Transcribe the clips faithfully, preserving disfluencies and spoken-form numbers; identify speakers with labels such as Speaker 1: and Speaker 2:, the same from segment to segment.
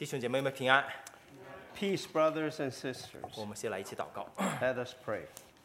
Speaker 1: 弟兄姐妹们平安。
Speaker 2: Peace, brothers and sisters.
Speaker 1: 我们先来一起祷告。
Speaker 2: Let us pray.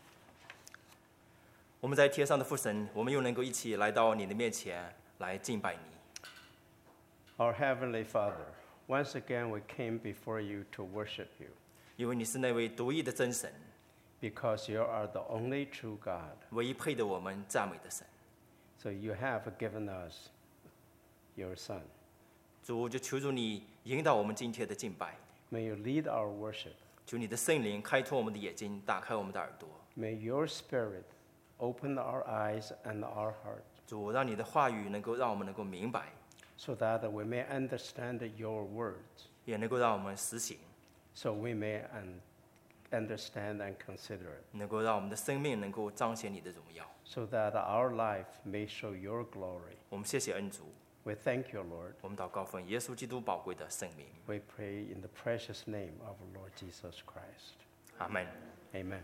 Speaker 1: 我们在天上的父神，我们又能够一起来到你的面前来敬拜你。
Speaker 2: Our Heavenly Father, once again we came before you to worship you
Speaker 1: 因为你是那位独一的真神，
Speaker 2: because you are the only true God.
Speaker 1: 唯一配得我们赞美的神。
Speaker 2: So you have given us your Son.
Speaker 1: 主，就求主你引导我们今天的敬拜，
Speaker 2: May you lead our worship.
Speaker 1: 求你的圣灵开拓我们的眼睛，打开我们的耳朵。
Speaker 2: May your Spirit open our eyes and our heart
Speaker 1: 主，让你的话语能够让我们能够明白，
Speaker 2: so that we may understand your words,
Speaker 1: 也能够让我们实行，
Speaker 2: so we may un- understand and consider it,
Speaker 1: 能够让我们的生命能够彰显你的荣耀。
Speaker 2: so that our life may show your glory.
Speaker 1: 我们谢谢恩主，
Speaker 2: We thank you, Lord.
Speaker 1: 我们祷告奉耶稣基督宝贵的圣名，
Speaker 2: We pray in the precious name of our Lord Jesus Christ.
Speaker 1: 阿门。
Speaker 2: Amen.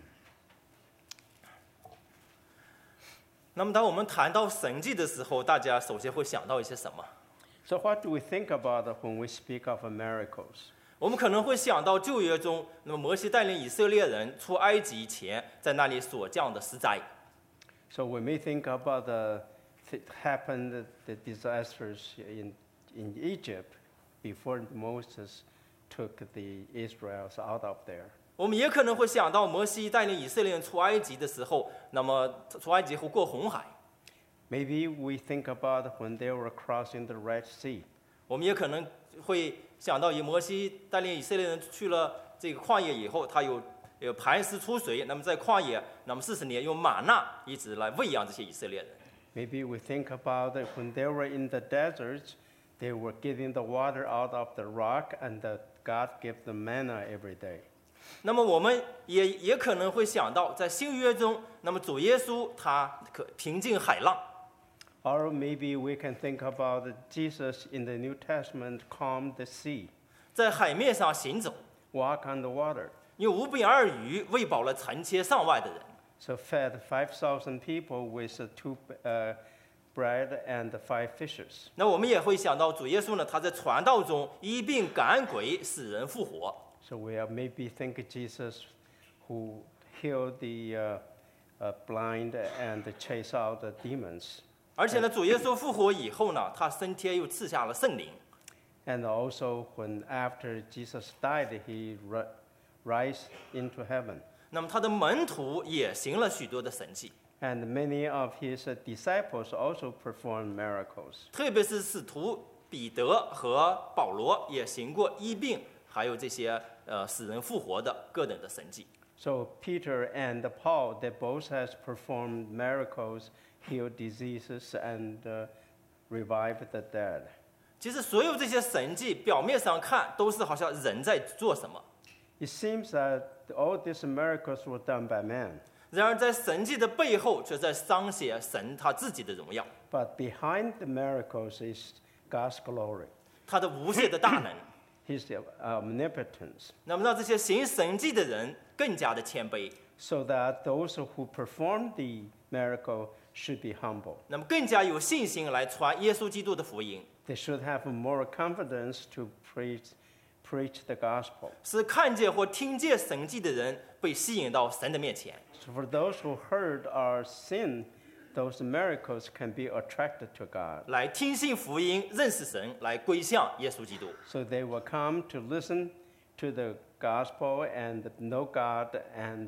Speaker 1: 那么，当我们谈到神迹的时候，大家首先会想到一些什么？
Speaker 2: So what do we think about when we speak of miracles?
Speaker 1: 我们可能会想到旧约中，那么摩西带领以色列人出埃及前，在那里所降的十灾。
Speaker 2: So we may think about the th- happened the disasters in in Egypt before Moses took the Israelites out of there.
Speaker 1: 我们也可能会想到摩西带领以色列人出埃及的时候，那么出埃及后过红海。
Speaker 2: Maybe we think about when they were crossing the Red Sea.
Speaker 1: 我们也可能会想到，以摩西带领以色列人去了这个旷野以后，他有有磐石出水，那么在旷野，那么四十年用玛纳一直来喂养这些以色列人。
Speaker 2: Maybe we think about it when they were in the deserts, they were getting the water out of the rock, and the God gave them manna every day.
Speaker 1: 那么我们也也可能会想到，在新约中，那么主耶稣他可平静海浪。
Speaker 2: Or maybe we can think about Jesus in the New Testament calmed the sea,
Speaker 1: 在海面上行走，
Speaker 2: walk on the water.
Speaker 1: 用五饼二鱼喂饱了成千上万的人。
Speaker 2: So fed five thousand people with two uh, bread and five fishes.
Speaker 1: 那我们也会想到主耶稣呢，他在传道中医病赶鬼，使人复活。
Speaker 2: So we are maybe think Jesus who healed the uh, uh, blind and chased out the demons.
Speaker 1: 而且呢，主耶稣复活以后呢，他升天又赐下了圣灵。
Speaker 2: And also when after Jesus died, he ri- rise into heaven.
Speaker 1: 那么他的门徒也行了许多的神迹，
Speaker 2: And many of his uh, disciples also performed miracles.
Speaker 1: 特别是使徒彼得和保罗也行过医病，还有这些呃使人复活的各等的神迹。
Speaker 2: So Peter and Paul, they both has performed miracles, healed diseases, and uh, revived the dead.
Speaker 1: 其实所有这些神迹，表面上看都是好像人在做什么，
Speaker 2: It seems that all these miracles were done by man,
Speaker 1: 然而在神迹的背后，却在彰显神他自己的荣耀，
Speaker 2: but behind the miracles is God's glory,
Speaker 1: 他的无限的大能。
Speaker 2: His omnipotence,
Speaker 1: 那么让这些行神迹的人更加的谦卑，
Speaker 2: so that those who perform the miracle should be humble.
Speaker 1: 那么更加有信心来传耶稣基督的福音，
Speaker 2: They should have more confidence to preach, preach the gospel.
Speaker 1: 使看见或听见神迹的人被吸引到神的面前。
Speaker 2: So for those who heard or seen those miracles can be attracted to God.
Speaker 1: 来听信福音，认识神，来归向耶稣基督。
Speaker 2: So they will come to listen to the gospel and know God and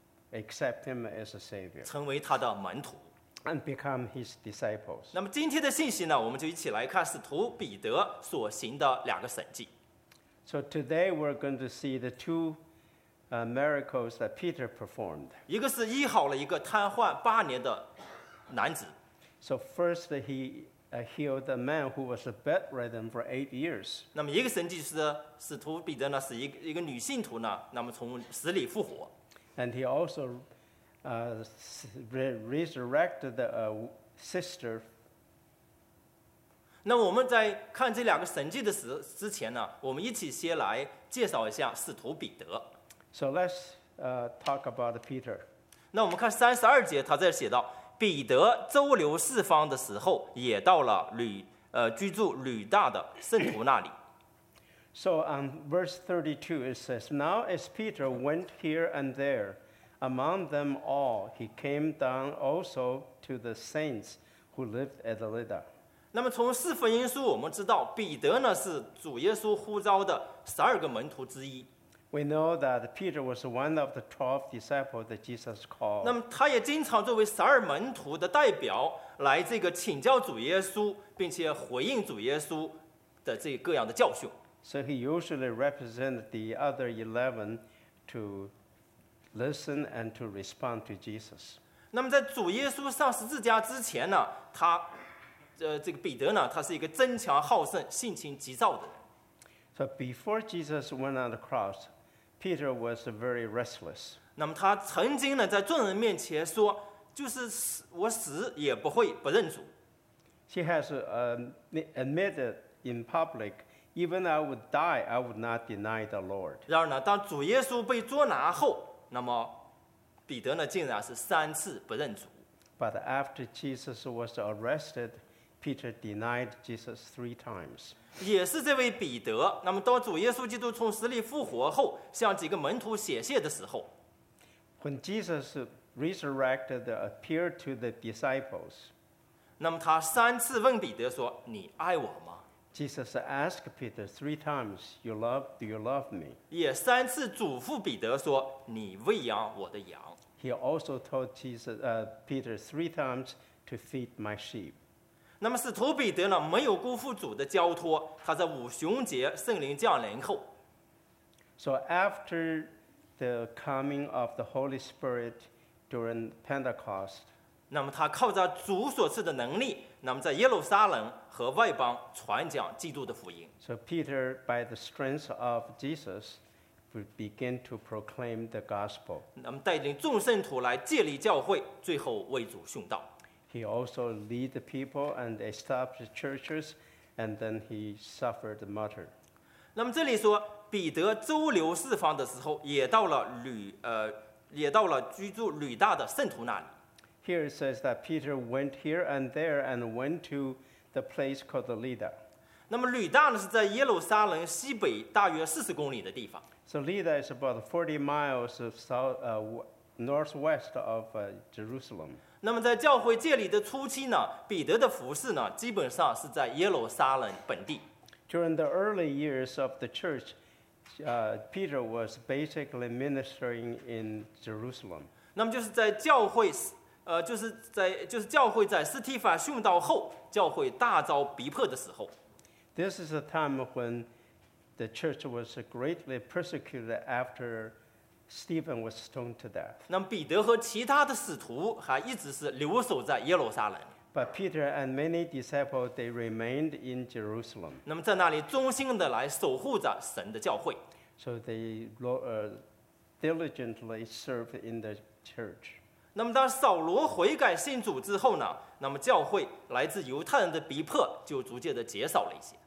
Speaker 2: accept Him as a Savior
Speaker 1: 成为他的门徒。
Speaker 2: and become His disciples.
Speaker 1: 那么今天的信息呢，我们就一起来看使徒彼得所行的两个神迹。
Speaker 2: So today we're going to see the two uh, miracles that Peter performed.
Speaker 1: 一个是医好了一个瘫痪八年的男子，
Speaker 2: So first he uh, healed a man who was bedridden for eight years.
Speaker 1: 那么一个神迹就是使徒彼得呢，使一个一个女信徒呢，那么从死里复活。
Speaker 2: And he also uh, re- resurrected the uh, sister.
Speaker 1: 那我们在看这两个神迹的时之前呢，我们一起先来介绍一下使徒彼得。
Speaker 2: So let's uh, talk about Peter.
Speaker 1: 那我们看三十二节，他在写到，彼得周流四方的时候，也到了吕呃居住吕大的圣徒那里。
Speaker 2: So on verse thirty-two, it says, Now as Peter went here and there, among them all, he came down also to the saints who lived at Lydda.
Speaker 1: 那么从四福音书我们知道，彼得呢是主耶稣呼召的十二个门徒之一。
Speaker 2: We know that Peter was one of the twelve disciples that Jesus
Speaker 1: 那
Speaker 2: called.
Speaker 1: 么他也经常作为十二门徒的代表来这个请教主耶稣，并且回应主耶稣的这各样的教训。
Speaker 2: So he usually represented the other eleven to listen and to respond to Jesus.
Speaker 1: 那么在主耶稣上十字架之前呢，他，呃，这个彼得呢，他是一个争强好胜、性情急躁的人。
Speaker 2: So before Jesus went on the cross, Peter was very restless.
Speaker 1: 那么他曾经呢，在众人面前说，就是死我死也不会不认主。
Speaker 2: He has uh, admitted in public, even I would die, I would not deny the Lord.
Speaker 1: 然而呢，当主耶稣被捉拿后，那么彼得呢，竟然是三次不认主。
Speaker 2: But after Jesus was arrested, Peter denied Jesus three times.
Speaker 1: 也是这位彼得，那么当主耶稣基督从死里复活后，向几个门徒显现的时候，
Speaker 2: When Jesus resurrected, appeared to the disciples,
Speaker 1: 那么他三次问彼得说：“你爱我吗？”
Speaker 2: Jesus asked Peter three times, "You love? Do you love me?"
Speaker 1: 也三次嘱咐彼得说：“你喂养我的羊。”
Speaker 2: He also told Jesus, uh, Peter three times to feed my sheep.
Speaker 1: 那么使徒彼得呢，没有辜负主的交托，他在五旬节圣灵降临后，
Speaker 2: So after the coming of the Holy Spirit during Pentecost,
Speaker 1: 那么他靠着主所赐的能力，那么在耶路撒冷和外邦传讲基督的福音。
Speaker 2: so Peter, by the strength of Jesus, would begin to proclaim the gospel.
Speaker 1: 那么带领众圣徒来建立教会，最后为主殉道。
Speaker 2: He also lead the people and established churches, and then he suffered martyr.
Speaker 1: 那么这里说彼得周流四方的时候，也到了吕呃，也到了居住吕大的圣徒那里。
Speaker 2: Here it says that Peter went here and there and went to the place called the Lydda.
Speaker 1: 那么吕大呢是在耶路撒冷西北大约四十公里的地方。
Speaker 2: So Lydda is about forty miles of south, uh, w- northwest of uh, Jerusalem.
Speaker 1: 那么在教会建立的初期呢，彼得的服事呢，基本上是在耶路撒冷本地。
Speaker 2: During the early years of the church, uh, Peter was basically ministering in Jerusalem.
Speaker 1: 那么就是在教会，呃，就是在就是教会在斯提法殉道后，教会大遭逼迫的时候。
Speaker 2: This is a time when the church was greatly persecuted after Stephen was stoned to death.
Speaker 1: 那么彼得和其他的使徒还一直是留守在耶路撒冷。
Speaker 2: But Peter and many disciples, they remained in Jerusalem.
Speaker 1: 那么在那里忠心的来守护着神的教会。
Speaker 2: So they lo- uh, diligently served in the church.
Speaker 1: 那么当扫罗悔改信主之后呢，那么教会来自犹太人的逼迫就逐渐的减少了一些，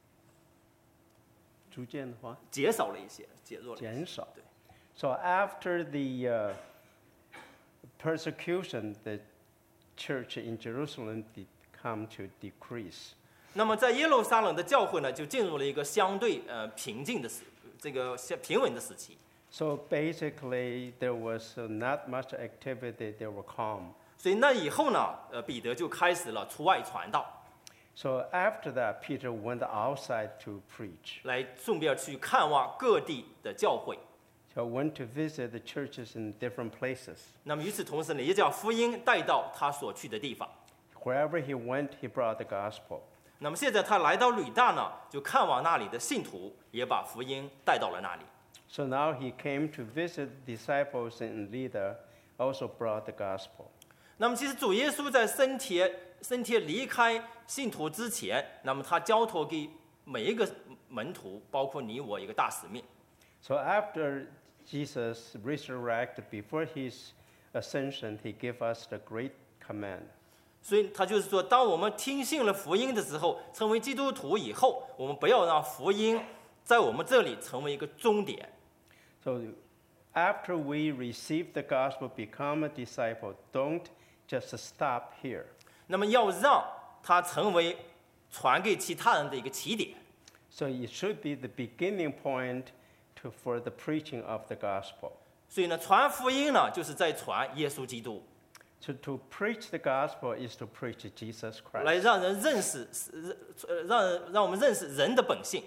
Speaker 2: 逐渐的话，
Speaker 1: 减少了一些，减弱了一些。
Speaker 2: 减少。
Speaker 1: 对。
Speaker 2: So after the uh, persecution, the church in Jerusalem did come to decrease.
Speaker 1: 那么在耶路撒冷的教会呢，就进入了一个相对呃平静的时，这个相平稳的时期。
Speaker 2: So basically, there was uh, not much activity. They were calm.
Speaker 1: 所以那以后呢，呃，彼得就开始了出外传道，
Speaker 2: So after that, Peter went outside to preach.
Speaker 1: 来顺便去看望各地的教会。
Speaker 2: So went to visit the churches in different places.
Speaker 1: 那么与此同时呢，也将福音带到他所去的地方。
Speaker 2: Wherever he went, he brought the gospel.
Speaker 1: 那么现在他来到吕大呢，就看望那里的信徒，也把福音带到了那里。
Speaker 2: So now he came to visit disciples in Lydda, also brought the gospel.
Speaker 1: 那么其实主耶稣在升天升天离开信徒之前，那么他交托给每一个门徒，包括你我一个大使命。
Speaker 2: So after Jesus resurrected, before his ascension, he gave us the great command.
Speaker 1: 所以他就是说，当我们听信了福音的时候，成为基督徒以后，我们不要让福音在我们这里成为一个终点。
Speaker 2: So after we receive the gospel, become a disciple, don't just stop here.
Speaker 1: 那么要让它成为传给其他人的一个起点。
Speaker 2: So it should be the beginning point to, for the preaching of the gospel.
Speaker 1: 所以呢，传福音呢，就是在传耶稣基督，
Speaker 2: So to preach the gospel is to preach Jesus
Speaker 1: 来
Speaker 2: Christ.
Speaker 1: 让人认识，呃，让人让我们认识人的本性。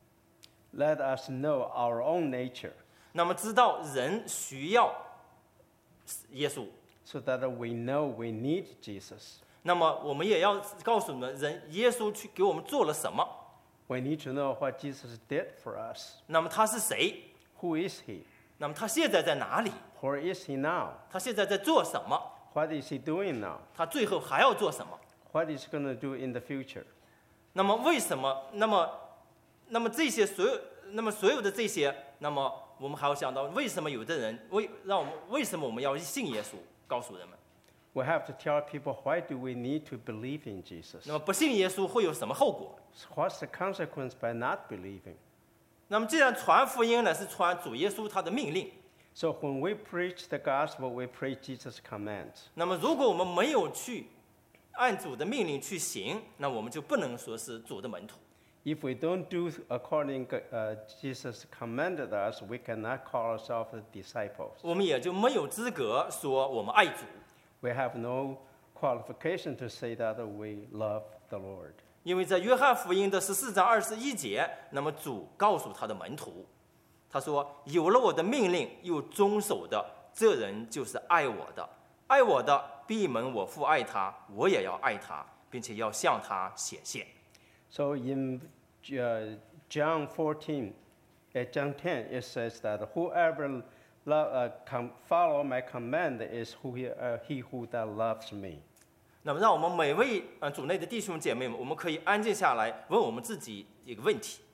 Speaker 2: Let us know our own nature
Speaker 1: 那么知道人需要耶稣，
Speaker 2: so that we know we need Jesus.
Speaker 1: 那么我们也要告诉你们，人耶稣去给我们做了什么，
Speaker 2: We need to know what Jesus did for us.
Speaker 1: 那么他是谁，
Speaker 2: Who is he?
Speaker 1: 那么他现在在哪里，
Speaker 2: Where is he now?
Speaker 1: 他现在在做什么，
Speaker 2: What is he doing now?
Speaker 1: 他最后还要做什么。
Speaker 2: What is he going to do in the future?
Speaker 1: 那么为什么？那么，那么这些所有，那么所有的这些，那么我们还要想到，为什么有的人为让我们为什么我们要信耶稣？告诉人们，
Speaker 2: We have to tell people why do we need to believe in Jesus?
Speaker 1: 那么不信耶稣会有什么后果？
Speaker 2: What's the consequence by not believing?
Speaker 1: 那么既然传福音呢，是传主耶稣他的命令，
Speaker 2: So when we preach the gospel, we preach Jesus' commands.
Speaker 1: 那么如果我们没有去按主的命令去行，那我们就不能说是主的门徒。
Speaker 2: If we don't do according uh, Jesus commanded us, we cannot call ourselves disciples.
Speaker 1: 我们也就没有资格说我们爱主，
Speaker 2: We have no qualification to say that we love the Lord.
Speaker 1: 因为在约翰福音的十四章二十一节，那么主告诉他的门徒，他说：“有了我的命令又遵守的，这人就是爱我的。爱我的，必蒙我父爱他，我也要爱他，并且要向他显现。”
Speaker 2: So in uh, John fourteen, at John ten, it says that whoever lo- uh, com- follow my command is who he, uh, he who that loves me.
Speaker 1: 那么，让我们每位呃主内的弟兄姐妹们，我们可以安静下来，问我们自己一个问题。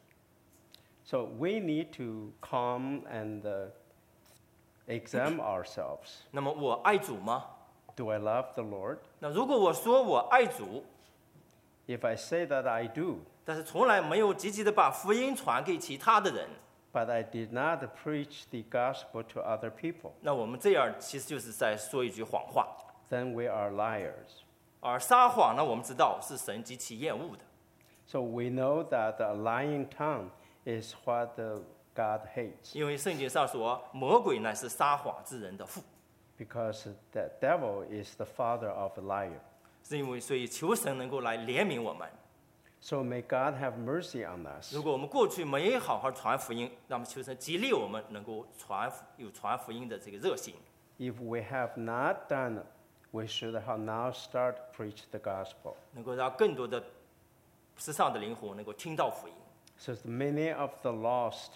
Speaker 2: So we need to come and uh, examine ourselves.
Speaker 1: 那么，我爱主吗？
Speaker 2: Do I love the Lord?
Speaker 1: 那如果我说我爱主，
Speaker 2: If I say that I do,
Speaker 1: 但是从来没有积极的把福音传给其他的人，
Speaker 2: but I did not preach the gospel to other people,
Speaker 1: 那我们这样其实就是在说一句谎话。
Speaker 2: then we are liars.
Speaker 1: 而撒谎呢，我们知道是神极其厌恶的。
Speaker 2: So we know that a lying tongue is what uh, God hates,
Speaker 1: 因为圣经上说，魔鬼乃是撒谎之人的父，
Speaker 2: because the devil is the father of a liar.
Speaker 1: 是因为所以求神能够来怜悯我们。
Speaker 2: So may God have mercy on us.
Speaker 1: 如果我们过去没好好传福音，那么求神激励我们能够传有传福音的这个热心。
Speaker 2: If we have not done it, we should have now start preach the gospel,
Speaker 1: 能够让更多的世上的灵魂能够听到福音。
Speaker 2: so that many of the lost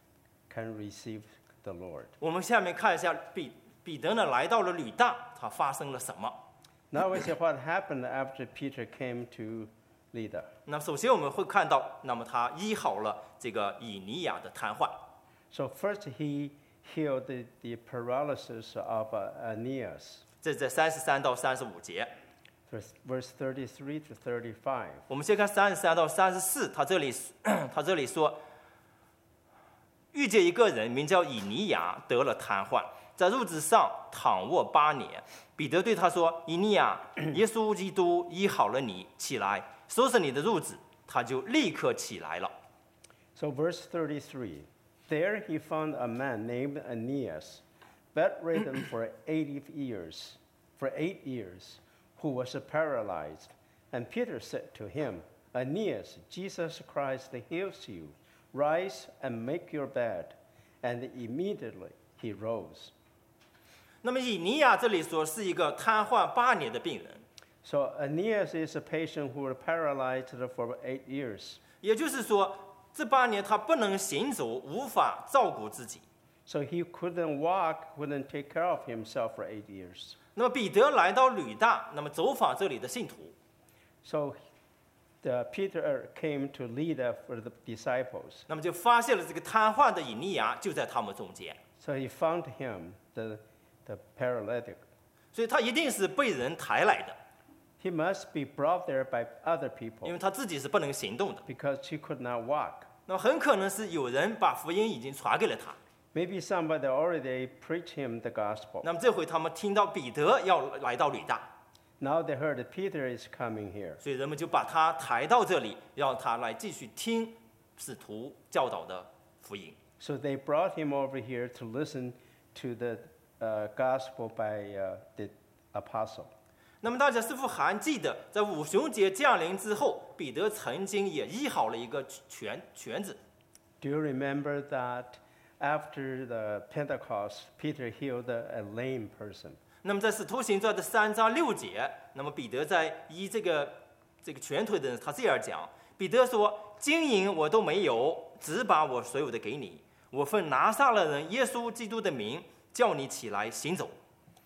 Speaker 2: can receive the Lord.
Speaker 1: 我们下面看一下彼彼得呢来到了吕大，他发生了什么？
Speaker 2: Now we see what happened after Peter came to Lydda.
Speaker 1: 那首先我们会看到，那么他医好了这个以尼亚的瘫痪。
Speaker 2: So first he healed the, the paralysis of uh, Aeneas,
Speaker 1: 这在三十三到三十五节。
Speaker 2: verse, verse thirty-three to thirty-five.
Speaker 1: 我们先看三十三到三十四，他这里他这里说，遇见一个人名叫以尼亚，得了瘫痪，在褥子上躺卧八年。彼得对他说：“以尼亚，耶稣基督医好了你，起来，收拾你的褥子。”他就立刻起来了。
Speaker 2: So verse thirty-three, there he found a man named Aeneas, bedridden for eighty years, for eight years, who was paralyzed. And Peter said to him, Aeneas, Jesus Christ heals you. Rise and make your bed. And immediately he rose.
Speaker 1: 那么以尼亚这里说是一个瘫痪八年的病人，
Speaker 2: So Aeneas is a patient who was paralyzed for eight years.
Speaker 1: 也就是说，这八年他不能行走，无法照顾自己。
Speaker 2: So he couldn't walk, couldn't take care of himself for eight years.
Speaker 1: 那么彼得来到吕大，那么走访这里的信徒，
Speaker 2: So the Peter came to Lydda for the disciples.
Speaker 1: 那么就发现了这个瘫痪的以尼亚就在他们中间，
Speaker 2: So he found him, the, the paralytic.
Speaker 1: 所以他一定是被人抬来的，
Speaker 2: He must be brought there by other
Speaker 1: 因
Speaker 2: people
Speaker 1: 为他自己是不能行动的。
Speaker 2: because he could not walk.
Speaker 1: 那么很可能是有人把福音已经传给了他。
Speaker 2: Maybe somebody already preached him the gospel.
Speaker 1: 那么这回他们听到彼得要来到吕大，
Speaker 2: Now they heard that Peter is coming here.
Speaker 1: 所以人们就把他抬到这里，让他来继续听使徒教导的福音。
Speaker 2: So they brought him over here to listen to the uh, gospel by uh, the apostle.
Speaker 1: 那么大家是否还记得，在五旬节降临之后，彼得曾经也医好了一个瘸瘸子？
Speaker 2: Do you remember that after the Pentecost, Peter healed a, a lame person?
Speaker 1: 那么在使徒行传的三章六节，那么彼得在医这个这个瘸腿的人，他这样讲：彼得说：“金银我都没有，只把我所有的给你。我奉拿撒勒人耶稣基督的名，叫你起来行走。”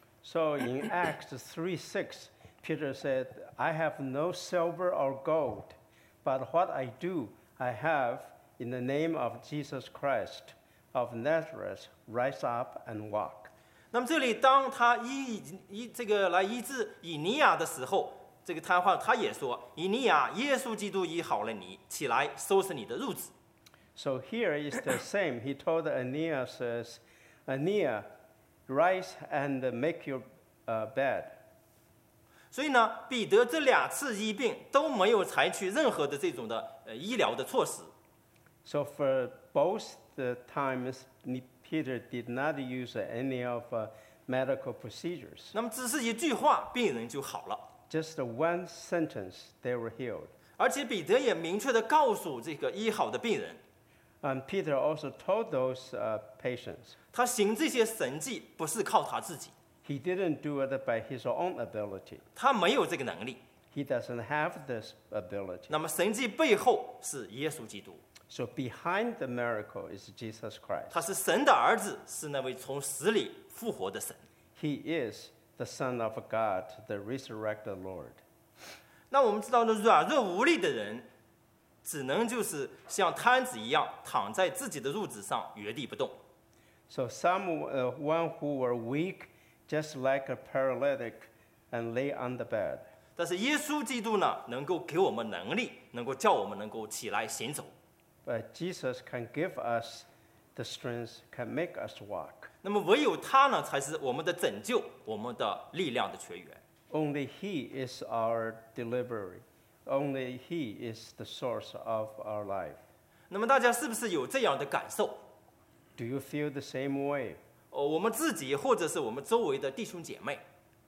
Speaker 2: So in Acts three six, Peter said, I have no silver or gold, but what I do, I have in the name of Jesus Christ of Nazareth, rise up and walk.
Speaker 1: 那么这里，当他医医这个来医治以尼亚的时候，这个瘫痪他也说：“以尼亚，耶稣基督医好了你，起来收拾你的褥子。”
Speaker 2: So here is the same. He told Aeneas, says, Aeneas, rise and make your uh, bed.
Speaker 1: 所以呢，彼得这两次医病都没有采取任何的这种的呃医疗的措施。
Speaker 2: So for both the times, Peter did not use any of uh, medical procedures.
Speaker 1: 那么只是一句话，病人就好了。
Speaker 2: Just one sentence, they were healed.
Speaker 1: 而且彼得也明确的告诉这个医好的病人，
Speaker 2: And Peter also told those uh, patients,
Speaker 1: 他行这些神迹不是靠他自己，
Speaker 2: he didn't do it by his own ability.
Speaker 1: 他没有这个能力。
Speaker 2: He doesn't have this ability.
Speaker 1: 那么神迹背后是耶稣基督，
Speaker 2: So behind the miracle is Jesus Christ.
Speaker 1: 他是神的儿子，是那位从死里复活的神。
Speaker 2: He is the Son of God, the resurrected Lord.
Speaker 1: 那我们知道呢，软弱无力的人，只能就是像瘫子一样躺在自己的褥子上原地不动。
Speaker 2: So someone uh, one who were weak, just like a paralytic, and lay on the bed.
Speaker 1: 但是耶稣基督呢，能够给我们能力，能够叫我们能够起来行走。
Speaker 2: But Jesus can give us the strength, can make us walk.
Speaker 1: 那么唯有他呢，才是我们的拯救，我们的力量的泉源。
Speaker 2: Only He is our deliverer. Only He is the source of our life.
Speaker 1: 那么大家是不是有这样的感受？
Speaker 2: Do you feel the same way?
Speaker 1: 哦，我们自己或者是我们周围的弟兄姐妹，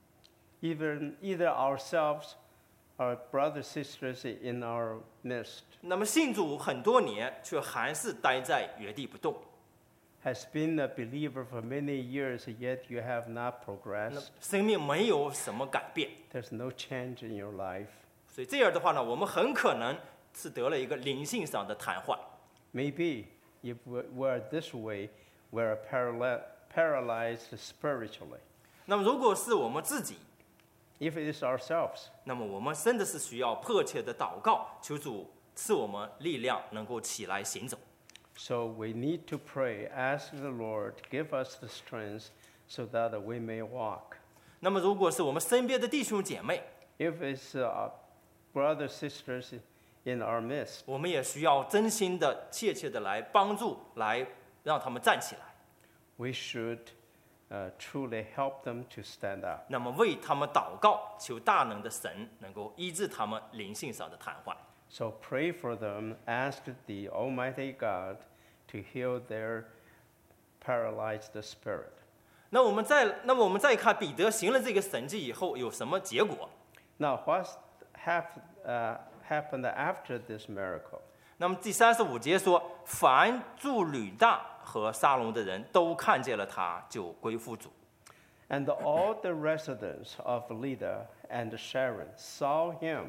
Speaker 2: Even either ourselves or brothers sisters in our midst
Speaker 1: 那么信主很多年，却还是待在原地不动。
Speaker 2: has been a believer for many years, yet you have not
Speaker 1: 那
Speaker 2: progressed.
Speaker 1: 生命没有什么改变，
Speaker 2: There's no change in your life.
Speaker 1: 所以这样的话呢，我们很可能是得了一个灵性上的瘫痪。
Speaker 2: Maybe if we were this way, we're paraly- paralyzed spiritually.
Speaker 1: 那么如果是我们自己，
Speaker 2: If it is ourselves,
Speaker 1: 那么我们真的是需要迫切的祷告，求主赐我们力量，能够起来行走。
Speaker 2: so we need to pray, ask the Lord, give us the strength so that we may walk.
Speaker 1: 那么如果是我们身边的弟兄姐妹，
Speaker 2: If it's uh, brothers, sisters in our midst,
Speaker 1: 我们也需要真心的、切切的来帮助，来让他们站起来。
Speaker 2: we should uh, truly help them to stand up.
Speaker 1: 那么为他们祷告，求大能的神能够医治他们灵性上的瘫痪。
Speaker 2: So pray for them, ask the Almighty God to heal their paralyzed spirit.
Speaker 1: 那我们再，那么我们再看彼得行了这个神迹以后有什么结果？
Speaker 2: Now, what hap, uh, happened after this miracle?
Speaker 1: 那么第三十五节说，凡住吕大和沙龙的人都看见了他，就归附主。
Speaker 2: And all the residents of Lydda and Sharon saw him,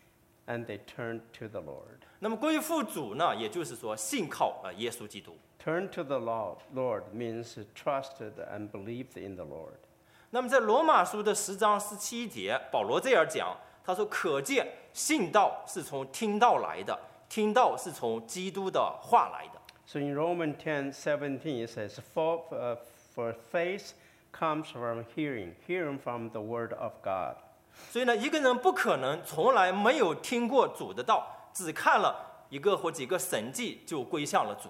Speaker 2: and they turned to the Lord.
Speaker 1: 那么归附主呢，也就是说信靠呃耶稣基督。
Speaker 2: Turn to the Lord, Lord means trusted and believed in the Lord.
Speaker 1: 那么在罗马书的十章十七节，保罗这样讲，他说：“可见信道是从听道来的，听道是从基督的话来的。”
Speaker 2: So in Romans ten seventeen, it says, for, uh, for faith comes from hearing, hearing from the word of God.
Speaker 1: 所以呢，一个人不可能从来没有听过主的道，只看了一个或几个神迹就归向了主。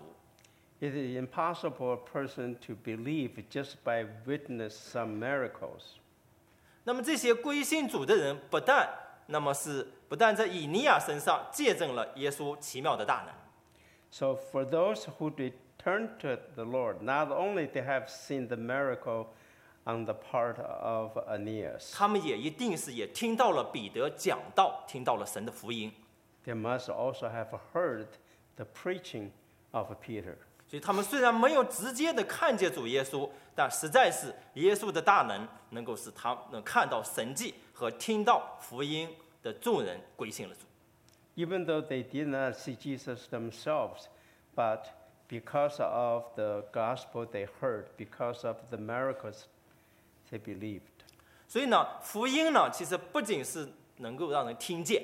Speaker 2: It is impossible a person to believe just by witness some miracles.
Speaker 1: 那么这些归信主的人，不但那么是不但在以尼亚身上见证了耶稣奇妙的大能，
Speaker 2: So for those who return to the Lord, not only they have seen the miracle on the part of Aeneas,
Speaker 1: 他们也一定是也听到了彼得讲道，听到了神的福音，
Speaker 2: they must also have heard the preaching of Peter.
Speaker 1: 所以他们虽然没有直接的看见主耶稣，但实在是耶稣的大能能够使他能看到神迹和听到福音的众人归信了主。
Speaker 2: Even though they did not see Jesus themselves, but because of the gospel they heard, because of the miracles they believed.
Speaker 1: 所以呢，福音呢，其实不仅是能够让人听见，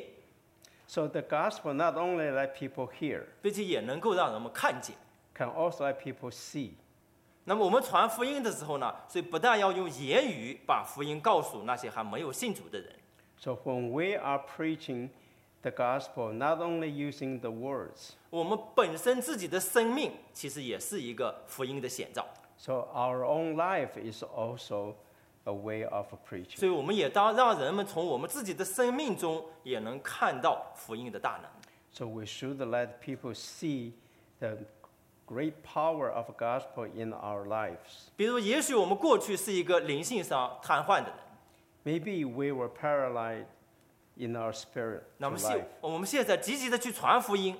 Speaker 2: So the gospel not only let people hear,
Speaker 1: 并且也能够让人们看见。
Speaker 2: can also let people see.
Speaker 1: 那么我们传福音的时候呢，所以不但要用言语把福音告诉那些还没有信主的人，
Speaker 2: So when we are preaching the gospel, not only using the words,
Speaker 1: 我们本身自己的生命其实也是一个福音的显照。
Speaker 2: so our own life is also a way of preaching.
Speaker 1: 所以我们也当让人们从我们自己的生命中也能看到福音的大能。
Speaker 2: So we should let people see the great power of gospel in our lives.
Speaker 1: 比如，也许我们过去是一个灵性上瘫痪的人，
Speaker 2: Maybe we were paralyzed in our spirit
Speaker 1: 那
Speaker 2: to
Speaker 1: 么现
Speaker 2: life.
Speaker 1: 我们现在积极的去传福音，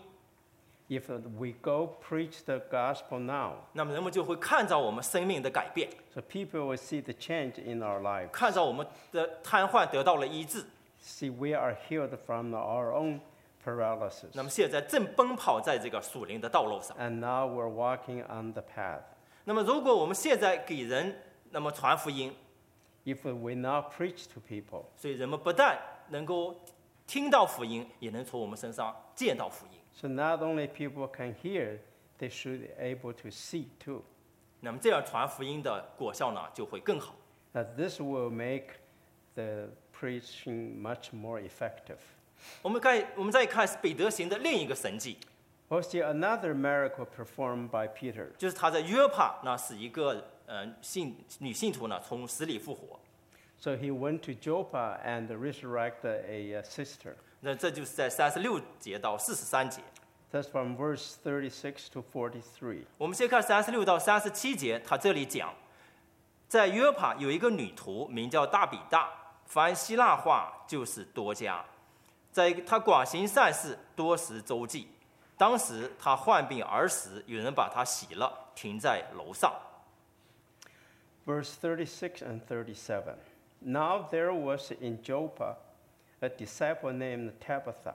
Speaker 2: If we go preach the gospel now,
Speaker 1: 那么人们就会看到我们生命的改变，
Speaker 2: so people will see the change in our life.
Speaker 1: 看到我们的瘫痪得到了医治。
Speaker 2: See, we are healed from our own paralysis.
Speaker 1: 那么现在正奔跑在这个属灵的道路上。
Speaker 2: And now we're walking on the path.
Speaker 1: 那么如果我们现在给人那么传福音，
Speaker 2: If we now preach to people,
Speaker 1: 所以人们不但能够听到福音，也能从我们身上见到福音。
Speaker 2: so not only people can hear, they should be able to see too.
Speaker 1: 那么这样传福音的果效呢，就会更好。
Speaker 2: Now this will make the preaching much more effective.
Speaker 1: 我们看，我们再看彼得行的另一个神迹，
Speaker 2: We'll see another miracle performed by Peter.
Speaker 1: 就是他在约帕那是一个呃信女信徒呢从死里复活。
Speaker 2: So he went to Joppa and resurrected a uh, sister.
Speaker 1: 那这就是在三十六节到四十三节。
Speaker 2: That's from verse thirty-six to forty-three.
Speaker 1: 我们先看三十六到三十七节，他这里讲，在约帕有一个女徒名叫大比大，翻希腊话就是多加。在她广行善事，多识周济。当时她患病而死，有人把她洗了，停在楼上。
Speaker 2: Verse thirty-six and thirty-seven. Now there was in Joppa a disciple named Tabitha,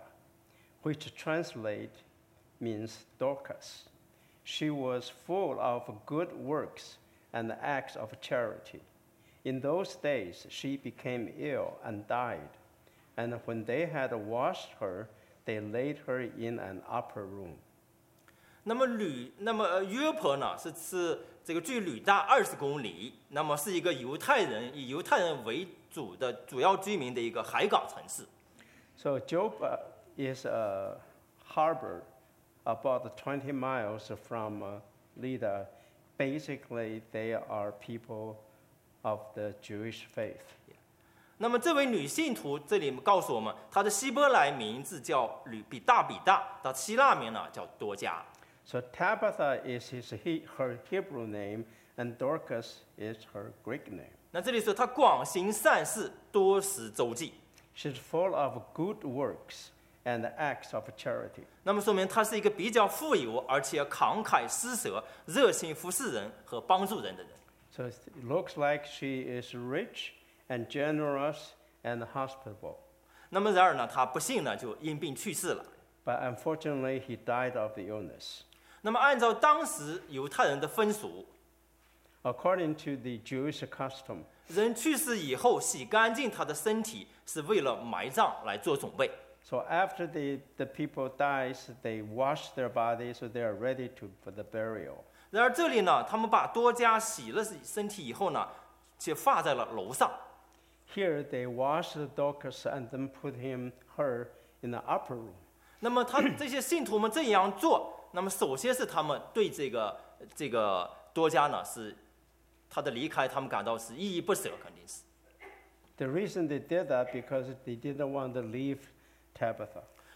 Speaker 2: which translate means Dorcas. She was full of good works and acts of charity. In those days she became ill and died. And when they had washed her, they laid her in an upper room.
Speaker 1: 那么吕，那么呃约帕呢，是是这个距吕大二十公里，那么是一个犹太人以犹太人为主的主要居民的一个海港城市。
Speaker 2: So Joppa is a harbor about twenty miles from uh, Lydda. Basically, they are people of the Jewish faith.
Speaker 1: 那么这位女信徒这里告诉我们，她的希伯来名字叫吕比大比大，她希腊名呢叫多加。
Speaker 2: So Tabitha is his, he, her Hebrew name, and Dorcas is her Greek name.
Speaker 1: 那这里说她广行善事，多识周济。
Speaker 2: She's full of good works and acts of charity.
Speaker 1: 那么说明她是一个比较富有，而且慷慨施舍、热心服侍人和帮助人的人。
Speaker 2: So it looks like she is rich and generous and hospitable.
Speaker 1: 那么然而呢，她不幸呢就因病去世了。
Speaker 2: But unfortunately, he died of the illness.
Speaker 1: 那么按照当时犹太人的风俗，
Speaker 2: According to the Jewish custom,
Speaker 1: 人去世以后洗干净他的身体，是为了埋葬来做准备。
Speaker 2: so after the, the people dies, they wash their bodies so they are ready to, for the burial.
Speaker 1: 然而这里呢，他们把多加洗了身体以后呢，却放在了楼上。
Speaker 2: Here they wash the Dorcas and then put him, her in the upper room.
Speaker 1: 那么他这些信徒们这样做，那么首先是他们对这个这个多加呢是他的离开，他们感到是依依不舍，肯定是。
Speaker 2: The reason they did that because they didn't want to leave Tabitha.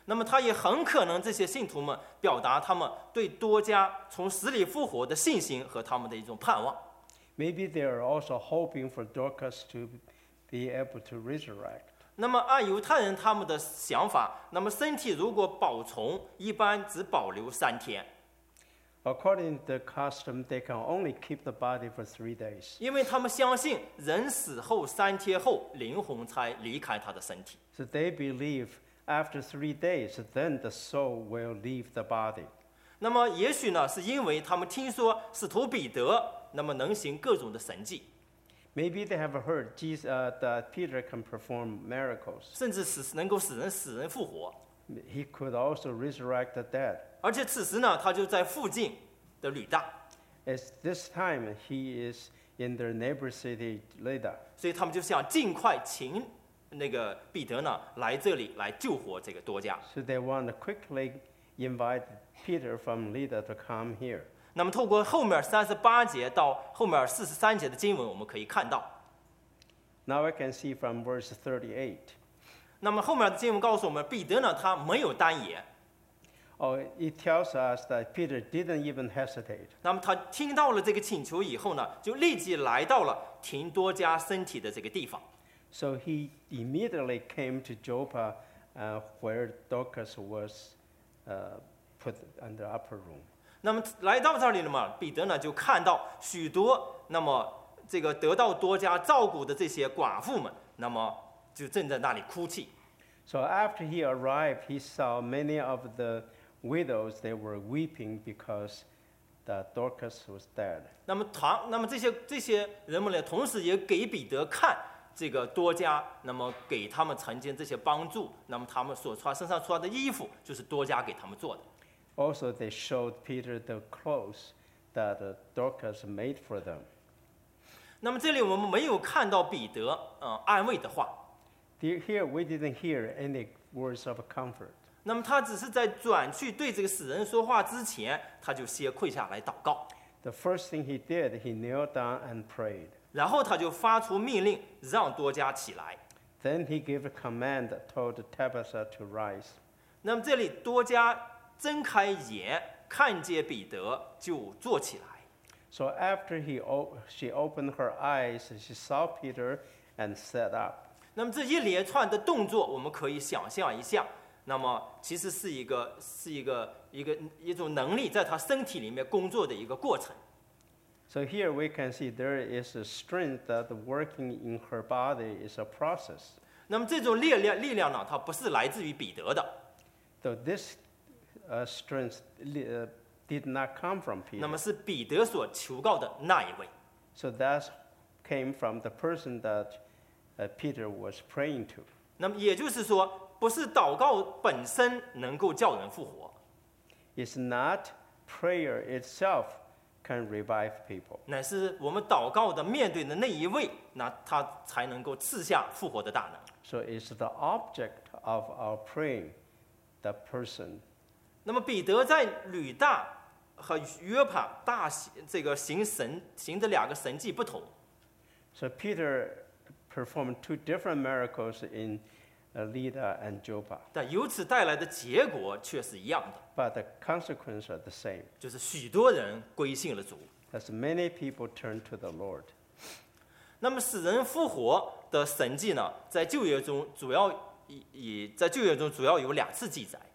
Speaker 1: 那么他也很可能这些信徒们表达他们对多加从死里复活的信心和他们的一种盼望。
Speaker 2: Maybe they are also hoping for Dorcas to be able to resurrect.
Speaker 1: 那么按犹太人他们的想法，那么身体如果保存，一般只保留三天，
Speaker 2: According to the custom, they can only keep the body for three days.
Speaker 1: 因为他们相信人死后三天后灵魂才离开他的身体。
Speaker 2: So they believe after three days, then the soul will leave the body.
Speaker 1: 那么也许呢，是因为他们听说使徒彼得那么能行各种的神迹，
Speaker 2: Maybe they have heard Jesus, uh, that Peter can perform miracles.
Speaker 1: 甚至使能够使人死人复活。
Speaker 2: He could also resurrect the dead.
Speaker 1: 而且此时呢，他就在附近的吕大，
Speaker 2: At this time, he is in their neighbor city, Lydda.
Speaker 1: 所以他们就想尽快请那个彼得呢来这里来救活这个多加。
Speaker 2: So they want to quickly invite Peter from Lydda to come here.
Speaker 1: 那么透过后面三十八节到后面四十三节的经文，我们可以看到，
Speaker 2: Now I can see from verse thirty-eight.
Speaker 1: 那么后面的经文告诉我们，彼得呢他没有单言，
Speaker 2: Oh, it tells us that Peter didn't even hesitate.
Speaker 1: 那么他听到了这个请求以后呢，就立即来到了停多加身体的这个地方。
Speaker 2: So he immediately came to Joppa, uh, where Dorcas was uh, put in the upper room.
Speaker 1: 那么来到这里了嘛，彼得呢就看到许多那么这个得到多加照顾的这些寡妇们，那么就正在那里哭泣。
Speaker 2: So after he arrived, he saw many of the widows. They were weeping because the Dorcas was dead.
Speaker 1: 那么他，那么这些这些人们呢，同时也给彼得看这个多加，那么给他们曾经这些帮助，那么他们所穿身上穿的衣服就是多加给他们做的。
Speaker 2: Also, they showed Peter the clothes that uh, Dorcas made for them.
Speaker 1: 那么这里我们没有看到彼得呃安慰的话，
Speaker 2: Here here we didn't hear any words of comfort.
Speaker 1: 那么他只是在转去对这个死人说话之前，他就先跪下来祷告，
Speaker 2: The first thing he did, he knelt down and prayed.
Speaker 1: 然后他就发出命令让多加起来。
Speaker 2: Then he gave a command, told Tabitha to rise.
Speaker 1: 那么这里多加睁开眼，看见彼得就坐起来。
Speaker 2: So after he o- she opened her eyes, she saw Peter and sat up.
Speaker 1: 那么这一连串的动作，我们可以想象一下，那么其实是一个是一个一个一种能力在他身体里面工作的一个过程。
Speaker 2: So here we can see there is a strength that working in her body is a process.
Speaker 1: 那么这种力量力量呢，它不是来自于彼得的，
Speaker 2: So this uh, strength uh, did not come from
Speaker 1: 那
Speaker 2: Peter.
Speaker 1: 么是彼得所求告的那一位。
Speaker 2: So that came from the person that uh, Peter was praying to.
Speaker 1: 那么也就是说，不是祷告本身能够叫人复活，
Speaker 2: It's not prayer itself can revive people.
Speaker 1: 乃是我们祷告的面对的那一位，那他才能够赐下复活的大能。
Speaker 2: So it's the object of our praying, the person.
Speaker 1: 那么彼得在吕大和约帕大行这个行神行的两个神迹不同，
Speaker 2: So Peter performed two different miracles in uh, Lydda and Joppa,
Speaker 1: 但由此带来的结果却是一样的，
Speaker 2: but the consequences are the same.
Speaker 1: 就是许多人归信了主。
Speaker 2: As many people turn to the Lord.
Speaker 1: 那么使人复活的神迹呢，在旧约中主要以以在旧约中主要有两次记载。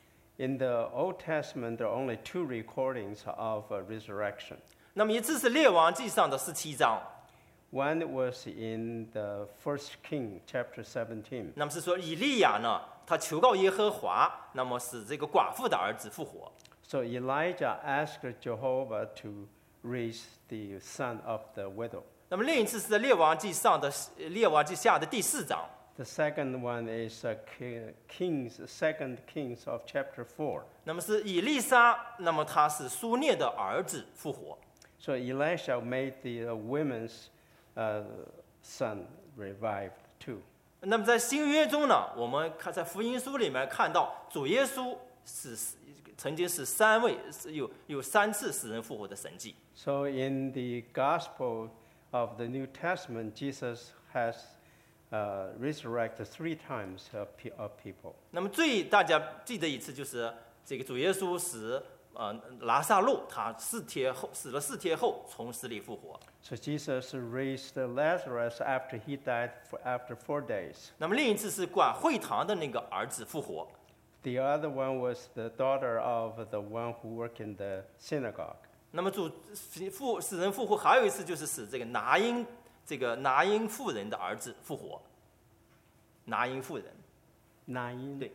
Speaker 2: In the Old Testament, there are only two recordings of uh, resurrection.
Speaker 1: 那么一次是列王记上的十七章，
Speaker 2: One was in the First King, chapter seventeen.
Speaker 1: 那么是说以利亚呢，他求告耶和华，那么使这个寡妇的儿子复活。
Speaker 2: So Elijah asked Jehovah to raise the son of the widow.
Speaker 1: 那么另一次是在列王记上的列王记下的第四章。
Speaker 2: The second one is uh, Ki- Kings, Second Kings of chapter four.
Speaker 1: 那么是以利沙，那么他是苏涅的儿子复活。
Speaker 2: So Elisha made the uh, women's uh, son revived too.
Speaker 1: 那么在新约中呢，我们看在福音书里面看到主耶稣是曾经是三位是有有三次使人复活的神迹。
Speaker 2: So in the Gospel of the New Testament, Jesus has uh, resurrect three times of, pe- of people.
Speaker 1: 那么最大家记得一次就是这个主耶稣使呃拉萨路他四天后死了四天后从死里复活。
Speaker 2: So Jesus raised Lazarus after he died for, after four days.
Speaker 1: 那么另一次是管会堂的那个儿子复活。
Speaker 2: The other one was the daughter of the one who worked in the synagogue.
Speaker 1: 那么主复使人复活，还有一次就是使这个拿因这个拿因妇人的儿子复活。拿因妇人，
Speaker 2: Nine.
Speaker 1: 对。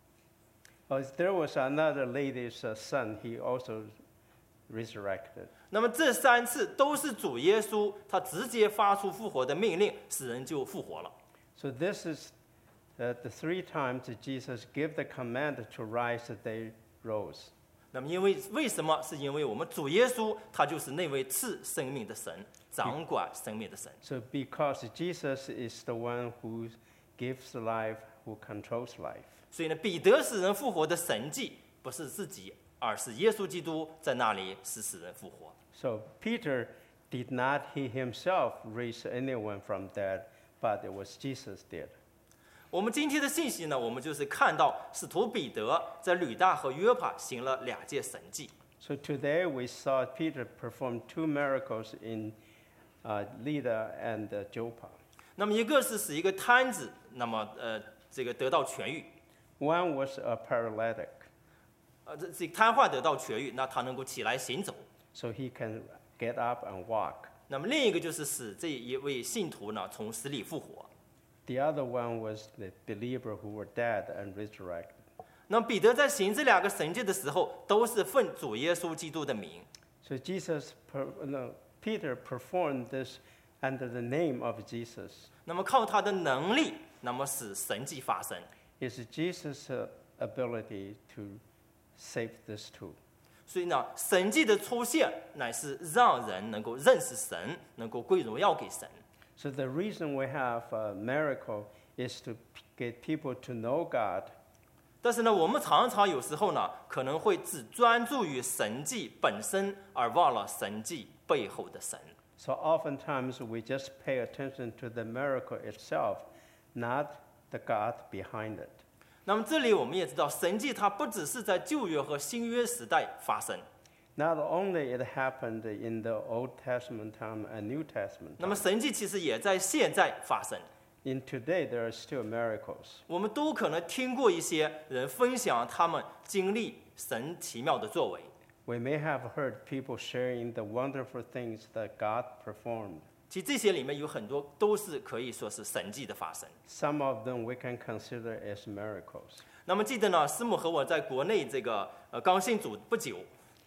Speaker 2: Oh, there was another lady's uh, son. He also resurrected.
Speaker 1: 那么这三次都是主耶稣他直接发出复活的命令，使人就复活了。
Speaker 2: So this is uh, the three times that Jesus gave the command to rise that they rose.
Speaker 1: 那么因为为什么？是因为我们主耶稣他就是那位赐生命的神，掌管生命的神。
Speaker 2: So because Jesus is the one who gives life, who controls life.
Speaker 1: 所以呢，彼得使人复活的神迹不是自己，而是耶稣基督在那里使使人复活。
Speaker 2: So Peter did not he himself raise anyone from dead, but it was Jesus did.
Speaker 1: 我们今天的信息呢，我们就是看到使徒彼得在吕大和约帕行了两件神迹。
Speaker 2: So today we saw Peter perform two miracles in uh, Lydda and uh, Joppa.
Speaker 1: 那么一个是使一个瘫子，那么呃这个得到痊愈，
Speaker 2: One was a paralytic,
Speaker 1: 呃这这瘫痪得到痊愈，那他能够起来行走。
Speaker 2: so he can get up and walk.
Speaker 1: 那么另一个就是使这一位信徒呢从死里复活。
Speaker 2: The other one was the believer who were dead and resurrected.
Speaker 1: 那么彼得在行这两个神迹的时候，都是奉主耶稣基督的名。
Speaker 2: So Jesus, per, no, Peter performed this under the name of Jesus.
Speaker 1: 那么靠他的能力，那么使神迹发生。
Speaker 2: It's Jesus' uh, ability to save this too.
Speaker 1: 所以呢，神迹的出现乃是让人能够认识神，能够归荣耀给神。
Speaker 2: So the reason we have a miracle is to p- get people to know God.
Speaker 1: 但是呢，我们常常有时候呢，可能会只专注于神迹本身，而忘了神迹背后的神。
Speaker 2: So oftentimes we just pay attention to the miracle itself, not the God behind it.
Speaker 1: 那么这里我们也知道，神迹它不只是在旧约和新约时代发生，
Speaker 2: Not only it happened in the Old Testament time and New Testament
Speaker 1: 那么
Speaker 2: time.
Speaker 1: 神迹其实也在现在发生。
Speaker 2: In today, there are still miracles.
Speaker 1: 我们都可能听过一些人分享他们经历神奇妙的作为。
Speaker 2: We may have heard people sharing the wonderful things that God performed.
Speaker 1: 其实这些里面有很多都是可以说是神迹的发生。
Speaker 2: Some of them we can consider as miracles.
Speaker 1: 那么记得呢，师母和我在国内这个呃刚信主不久，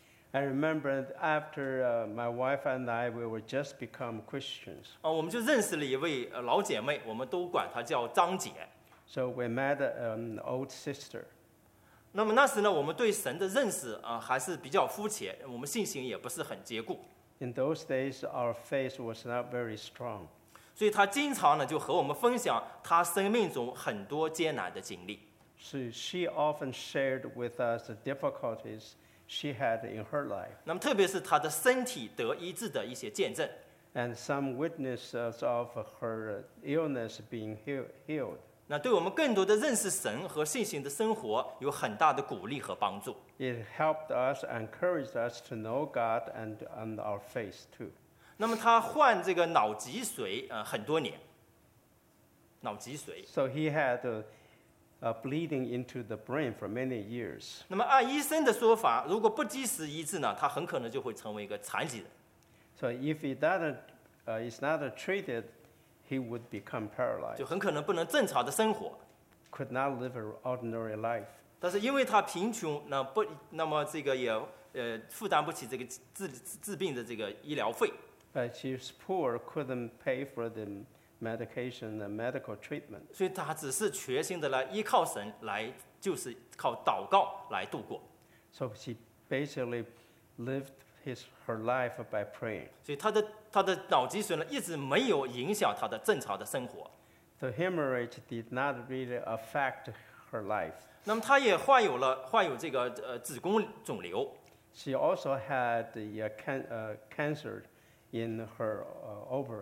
Speaker 2: I remember after uh, my wife and I, we were just become Christians.
Speaker 1: 啊、我们就认识了一位呃老姐妹，我们都管她叫张姐。
Speaker 2: So we met an old sister.
Speaker 1: 那么那时呢，我们对神的认识啊、呃还是比较肤浅，我们信心也不是很坚固，
Speaker 2: In those days, our faith was not very strong.
Speaker 1: 所以她经常呢就和我们分享她生命中很多艰难的经历。
Speaker 2: So she often shared with us the difficulties she had in her life
Speaker 1: 那么特别是她的身体得医治的一些见证。
Speaker 2: and some witnesses of her illness being heal- healed.
Speaker 1: 那对我们更多的认识神和信心的生活有很大的鼓励和帮助。
Speaker 2: It helped us, encouraged us to know God and, and our faith too.
Speaker 1: 那么他患这个脑脊髓呃很多年，脑脊髓。
Speaker 2: So he had uh, uh, bleeding into the brain for many years.
Speaker 1: 那么按医生的说法，如果不及时医治呢，他很可能就会成为一个残疾人。
Speaker 2: So if he doesn't, uh, is not treated, he would become paralyzed,
Speaker 1: 就很可能不能正常的生活。
Speaker 2: could not live an ordinary life.
Speaker 1: 但是因为他贫穷，那不那么这个也呃负担不起这个治治病的这个医疗费，
Speaker 2: But she's poor, couldn't pay for the medication and medical treatment.
Speaker 1: 所以他只是全心的来依靠神，来就是靠祷告来度过。
Speaker 2: So she basically lived his, her life by praying.
Speaker 1: 所以他的他的脑脊髓呢一直没有影响他的正常的生活。
Speaker 2: The hemorrhage did not really affect her life.
Speaker 1: 那么他也患有了患有这个呃子宫肿瘤，
Speaker 2: She also had the uh, can, uh, cancer in her uh, ovary.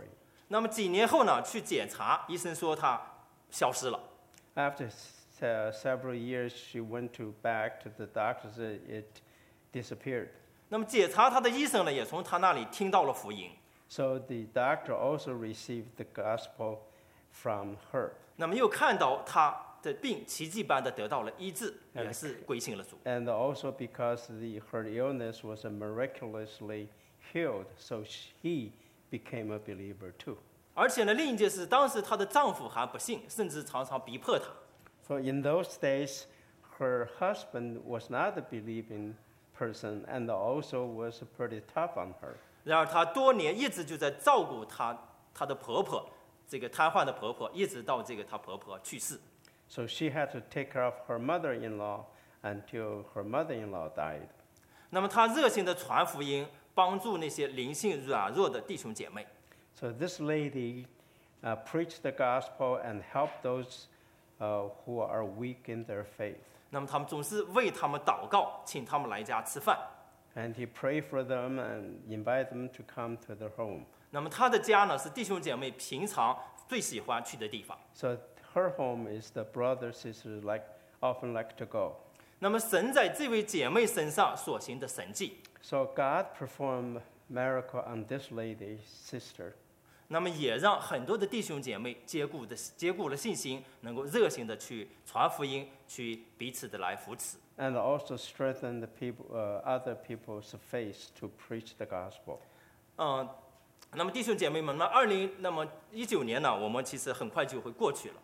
Speaker 1: 那么几年后呢，去检查，医生说他消失了。
Speaker 2: After uh, several years, she went to back to the doctor, said it disappeared.
Speaker 1: 那么检查他的医生呢，也从他那里听到了福音。
Speaker 2: So the doctor also received the gospel from her.
Speaker 1: 那么又看到他的病奇迹般的得到了医治，也是归信了主。
Speaker 2: And also because the, her illness was miraculously healed, so she became a believer too.
Speaker 1: 而且呢，另一件事，当时她的丈夫还不信，甚至常常逼迫她。
Speaker 2: So in those days, her husband was not a believing person and also was pretty tough on her.
Speaker 1: 然而她多年一直就在照顾她她的婆婆，这个瘫痪的婆婆，一直到这个她婆婆去世。
Speaker 2: So she had to take care of her mother-in-law until her mother-in-law died.
Speaker 1: 那么她热心的传福音，帮助那些灵性软弱的弟兄姐妹。
Speaker 2: So this lady uh, preached the gospel and helped those uh, who are weak in their faith.
Speaker 1: 那么他们总是为他们祷告，请他们来家吃饭。
Speaker 2: And he prayed for them and invited them to come to their home.
Speaker 1: 那么他的家呢，是弟兄姐妹平常最喜欢去的地方。
Speaker 2: So her home is the brothers, sisters like often like to go.
Speaker 1: 那么神在这位姐妹身上所行的神迹，
Speaker 2: So God performed miracle on this lady, sister.
Speaker 1: 那么也让很多的弟兄姐妹兼顾的兼顾了信心，能够热心的去传福音，去彼此的来扶持。
Speaker 2: And also strengthen the people, uh, other people's faith to preach the gospel.
Speaker 1: 嗯，那么弟兄姐妹们，那二零那么一九年呢，我们其实很快就会过去了。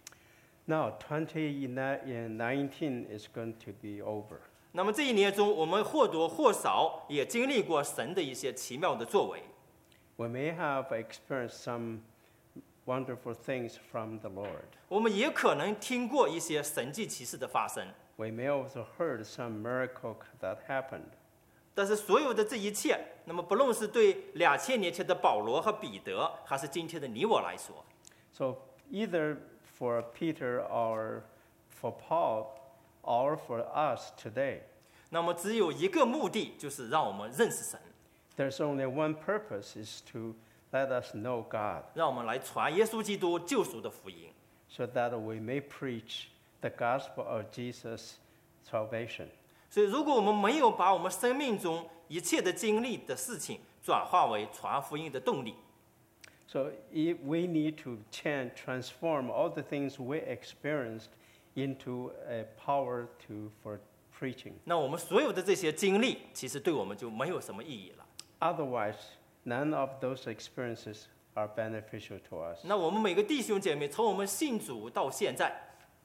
Speaker 2: Now, twenty nineteen is going to be over.
Speaker 1: 那么这一年中，我们或多或少也经历过神的一些奇妙的作为。
Speaker 2: We may have experienced some wonderful things from the Lord.
Speaker 1: 我们也可能听过一些神迹奇事的发生，
Speaker 2: We may also heard some miracle that happened.
Speaker 1: 但是所有的这一切，那么不论是对两千年前的保罗和彼得，还是今天的你我来说，
Speaker 2: So either for Peter or for Paul or for us today,
Speaker 1: 那么只有一个目的，就是让我们认识神，
Speaker 2: there's only one purpose is to let us know God
Speaker 1: 让我们来传耶稣基督救赎的福音。
Speaker 2: so that we may preach the gospel of Jesus' salvation.
Speaker 1: 所以，如果我们没有把我们生命中一切的经历的事情转化为传福音的动力，
Speaker 2: So if we need to change, transform all the things we experienced into a power to for preaching.
Speaker 1: 那我们所有的这些经历，其实对我们就没有什么意义了。
Speaker 2: Otherwise, none of those experiences are beneficial to us.
Speaker 1: 那我们每个弟兄姐妹，从我们信主到现在，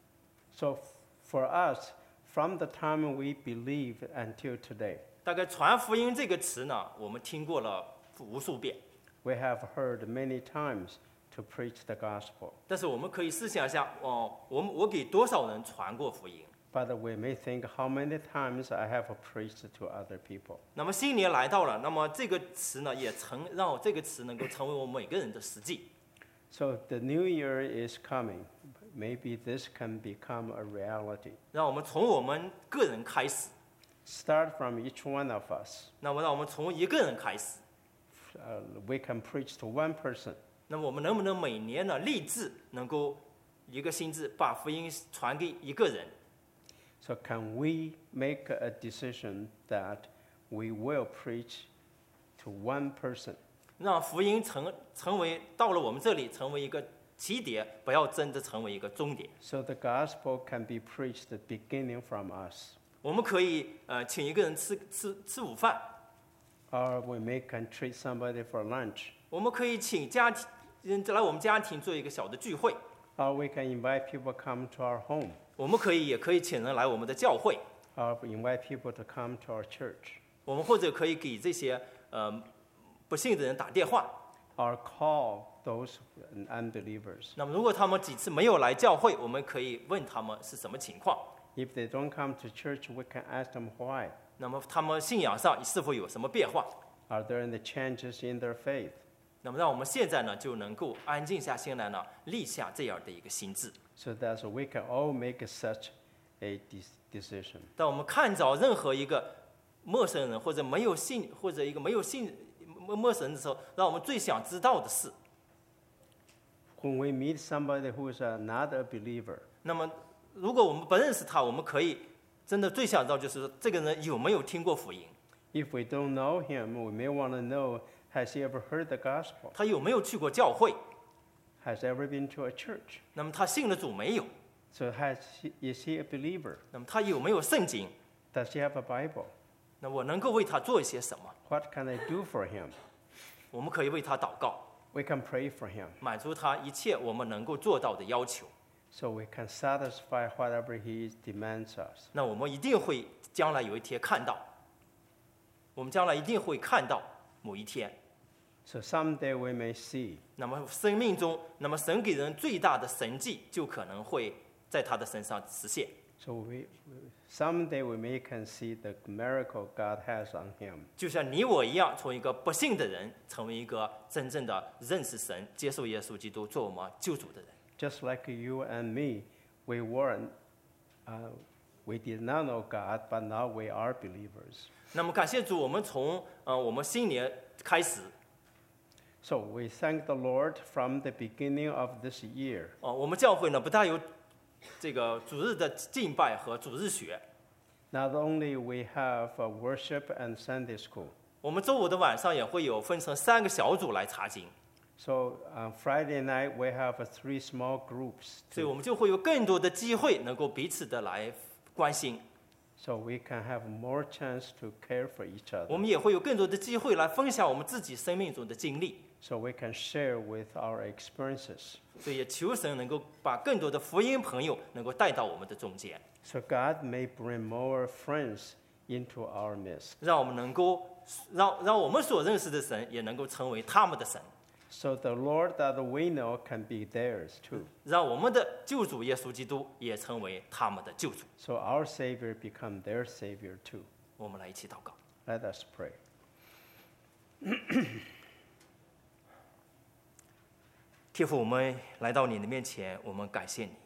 Speaker 2: So for us, from the time we believe until today,
Speaker 1: 大概传福音这个词呢，我们听过了无数遍。
Speaker 2: we have heard many times to preach the gospel.
Speaker 1: 但是我们可以试想一下，哦，我们我给多少人传过福音？
Speaker 2: But we may think how many times I have preached to other people.
Speaker 1: 那么新年来到了，那么这个词呢，也成让这个词能够成为我们每个人的实际。
Speaker 2: So the new year is coming. Maybe this can become a reality.
Speaker 1: 让我们从我们个人开始，
Speaker 2: Start from each one of us.
Speaker 1: 那么让我们从一个人开始。
Speaker 2: Uh, we can preach to one person.
Speaker 1: 那么我们能不能每年呢立志能够一个心智把福音传给一个人？
Speaker 2: So can we make a decision that we will preach to one person?
Speaker 1: 让福音成成为到了我们这里成为一个起点，不要真的成为一个终点。
Speaker 2: So the gospel can be preached beginning from us.
Speaker 1: 我们可以呃请一个人吃吃吃午饭，
Speaker 2: Or we may can treat somebody for lunch.
Speaker 1: 我们可以请家庭人来我们家庭做一个小的聚会，
Speaker 2: Or we can invite people come to our home.
Speaker 1: 我们可以也可以请人来我们的教会，
Speaker 2: Or invite people to come to our church.
Speaker 1: 我们或者可以给这些呃不信的人打电话。
Speaker 2: Or call those unbelievers.
Speaker 1: 那么如果他们几次没有来教会，我们可以问他们是什么情况。
Speaker 2: If they don't come to church, we can ask them why.
Speaker 1: 那么他们信仰上是否有什么变化？
Speaker 2: Are there any changes in their faith?
Speaker 1: 那么让我们现在呢就能够安静下心来呢，立下这样的一个心志。
Speaker 2: So that we can all make such a decision.
Speaker 1: 当我们看着任何一个陌生人或者没有信或者一个没有信陌陌生人的时候，让我们最想知道的是，
Speaker 2: When we meet somebody who is uh, not a believer,
Speaker 1: 那么，如果我们不认识他，我们可以真的最想到就是说，这个人有没有听过福音？
Speaker 2: if we don't know him, we may want to know, has he ever heard the gospel?
Speaker 1: 他有没有去过教会？
Speaker 2: Has he ever been to a church?
Speaker 1: 那么他信了主没有？
Speaker 2: So has he, is he a believer?
Speaker 1: 那么他有没有圣经？
Speaker 2: Does he have a Bible?
Speaker 1: 那我能够为他做一些什么？
Speaker 2: What can I do for him?
Speaker 1: 我们可以为他祷告，
Speaker 2: We can pray for him.
Speaker 1: 满足他一切我们能够做到的要求。
Speaker 2: So we can satisfy whatever he demands us.
Speaker 1: 那我们一定会将来有一天看到，我们将来一定会看到某一天。
Speaker 2: So someday we may see.
Speaker 1: 那么生命中，那么神给人最大的神迹，就可能会在他的身上实现。
Speaker 2: So we, someday we may can see the miracle God has on him.
Speaker 1: 就像你我一样，从一个不信的人，成为一个真正的认识神、接受耶稣基督做我们救主的人。
Speaker 2: Just like you and me, we weren't, uh, we did not know God, but now we are believers.
Speaker 1: 那么感谢主，我们从呃我们新年开始，
Speaker 2: So we thank the Lord from the beginning of this year.
Speaker 1: 哦、我们教会呢不但有这个主日的敬拜和主日学，
Speaker 2: Not only we have uh, worship and Sunday school.
Speaker 1: 我们周五的晚上也会有分成三个小组来查经，
Speaker 2: So on Friday night we have uh, three small groups.
Speaker 1: 所以
Speaker 2: To,
Speaker 1: 我们就会有更多的机会能够彼此的来关心，
Speaker 2: so we can have more chance to care for each
Speaker 1: 我
Speaker 2: other.
Speaker 1: 们也会有更多的机会来分享我们自己生命中的经历。
Speaker 2: So we can share with our experiences.
Speaker 1: 所以也求神能够把更多的福音朋友能够带到我们的中间，
Speaker 2: So God may bring more friends into our midst.
Speaker 1: 让我们能够让让我们所认识的神也能够成为他们的神，
Speaker 2: So the Lord that we know can be theirs too.
Speaker 1: 让我们的救主耶稣基督也成为他们的救主。
Speaker 2: So our Savior become their Savior too.
Speaker 1: 我们来一起祷告。
Speaker 2: Let us pray.
Speaker 1: 天父，我们来到你的面前，我们感谢你，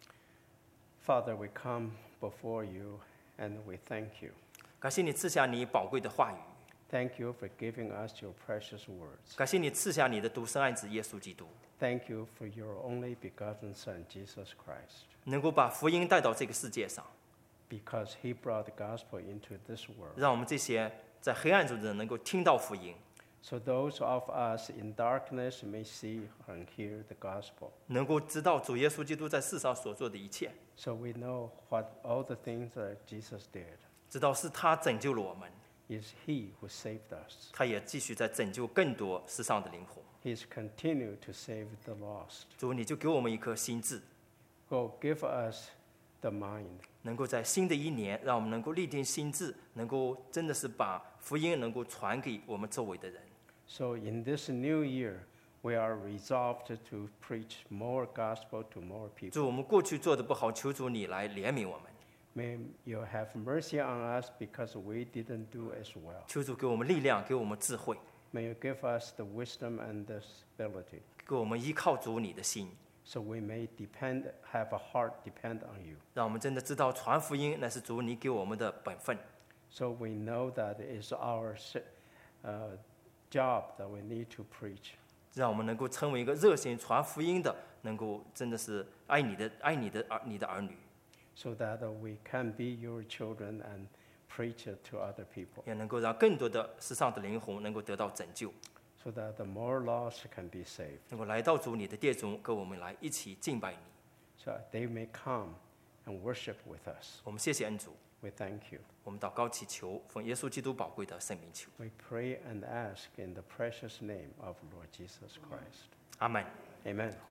Speaker 2: Father, we come before you and we thank you.
Speaker 1: 感谢你赐下你宝贵的话语，
Speaker 2: Thank you for giving us your precious words.
Speaker 1: 感谢你赐下你的独生爱子耶稣基督，
Speaker 2: Thank you for your only begotten Son, Jesus Christ,
Speaker 1: 能够把福音带到这个世界上，
Speaker 2: because he brought the gospel into this world.
Speaker 1: 让我们这些在黑暗中的人能够听到福音，
Speaker 2: So those of us in darkness may see and hear the gospel.
Speaker 1: 能够知道主耶稣基督在世上所做的一切，
Speaker 2: So we know what all the things that Jesus did.
Speaker 1: 知道是他拯救了我们，
Speaker 2: Is he who saved us.
Speaker 1: 他也继续在拯救更多世上的灵魂。
Speaker 2: He's continued to save the lost.
Speaker 1: 主，你就给我们一颗心智，
Speaker 2: Go give us the mind.
Speaker 1: 能够在新的一年，让我们能够立定心智，能够真的是把福音能够传给我们周围的人。
Speaker 2: So in this new year, we are resolved to preach more gospel to more people.
Speaker 1: 主，我们过去做的不好，求主你来怜悯我们，
Speaker 2: May you have mercy on us because we didn't do as well.
Speaker 1: 求主给我们力量，给我们智慧，
Speaker 2: May you give us the wisdom and the ability
Speaker 1: 给我们依靠主你的心，
Speaker 2: so we may depend, have a heart depend on you.
Speaker 1: 让我们真的知道传福音那是主你给我们的本分，
Speaker 2: So we know that it is our uh, job that we need to preach.
Speaker 1: 让我们能够成为一个热心传福音的，能够真的是爱你的爱你的儿你的儿女，
Speaker 2: So that uh, we can be your children and preach it to other people.
Speaker 1: 也能够让更多的世上的灵魂能够得到拯救，
Speaker 2: So that the more lost can be saved.
Speaker 1: 能够来到主你的殿中，跟我们来一起敬拜你。
Speaker 2: So they may come and worship with us.
Speaker 1: 我们谢谢恩主，
Speaker 2: We thank you.
Speaker 1: 我们祷告祈求，奉耶稣基督宝贵的圣名求，
Speaker 2: We pray and ask in the precious name of Lord Jesus Christ.
Speaker 1: 阿门。
Speaker 2: Amen.